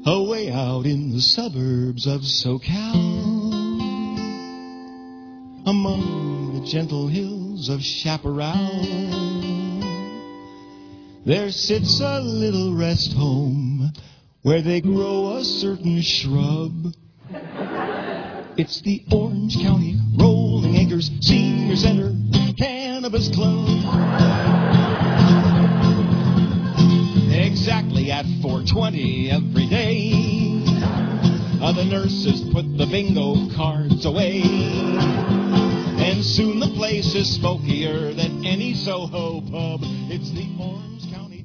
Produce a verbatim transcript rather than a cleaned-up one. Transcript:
away out in the suburbs of SoCal, among the gentle hills of Chaparral, there sits a little rest home where they grow a certain shrub. It's the Orange County Rolling Acres Senior Center Cannabis Club. Exactly at four twenty every day, uh, the nurses put the bingo cards away, and soon the place is smokier than any Soho pub. It's the Orange County